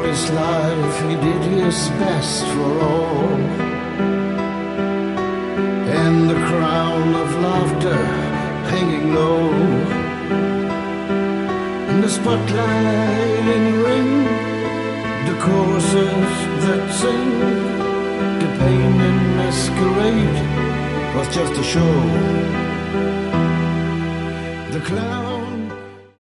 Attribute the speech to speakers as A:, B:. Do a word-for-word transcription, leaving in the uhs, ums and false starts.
A: his life he did his best for all, and the crown of laughter hanging low, and the spotlight ring, the choruses that sing, the pain and masquerade was just a show. The cloud